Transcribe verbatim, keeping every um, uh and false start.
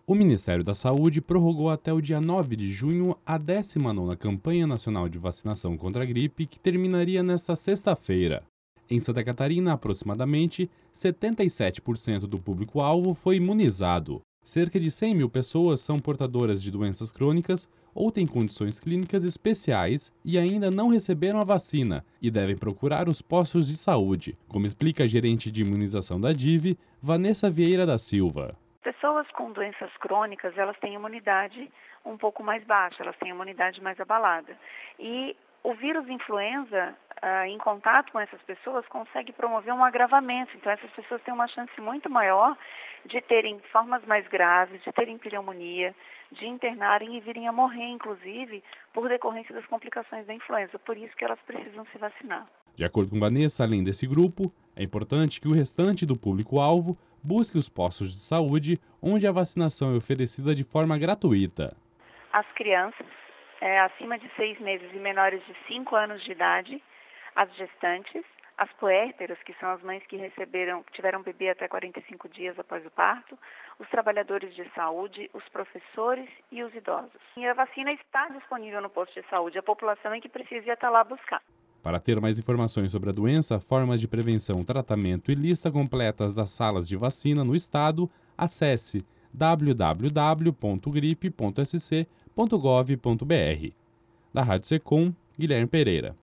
O Ministério da Saúde prorrogou até o dia nove de junho a décima nona Campanha Nacional de Vacinação contra a Gripe, que terminaria nesta sexta-feira. Em Santa Catarina, aproximadamente setenta e sete por cento do público-alvo foi imunizado. Cerca de cem mil pessoas são portadoras de doenças crônicas ou têm condições clínicas especiais e ainda não receberam a vacina e devem procurar os postos de saúde, como explica a gerente de imunização da D I V, Vanessa Vieira da Silva. Pessoas com doenças crônicas, elas têm imunidade um pouco mais baixa, elas têm imunidade mais abalada. E o vírus influenza, ah, em contato com essas pessoas, consegue promover um agravamento. Então, essas pessoas têm uma chance muito maior de terem formas mais graves, de terem pneumonia, de internarem e virem a morrer, inclusive, por decorrência das complicações da influenza. Por isso que elas precisam se vacinar. De acordo com Vanessa, além desse grupo, é importante que o restante do público-alvo busque os postos de saúde, onde a vacinação é oferecida de forma gratuita. As crianças é, acima de seis meses e menores de cinco anos de idade, as gestantes, as puérperas, que são as mães que receberam, tiveram bebê até quarenta e cinco dias após o parto, os trabalhadores de saúde, os professores e os idosos. E a vacina está disponível no posto de saúde, a população é que precisa estar lá buscar. Para ter mais informações sobre a doença, formas de prevenção, tratamento e lista completas das salas de vacina no estado, acesse w w w ponto gripe ponto s c ponto gov ponto b r. Da Rádio Secom, Guilherme Pereira.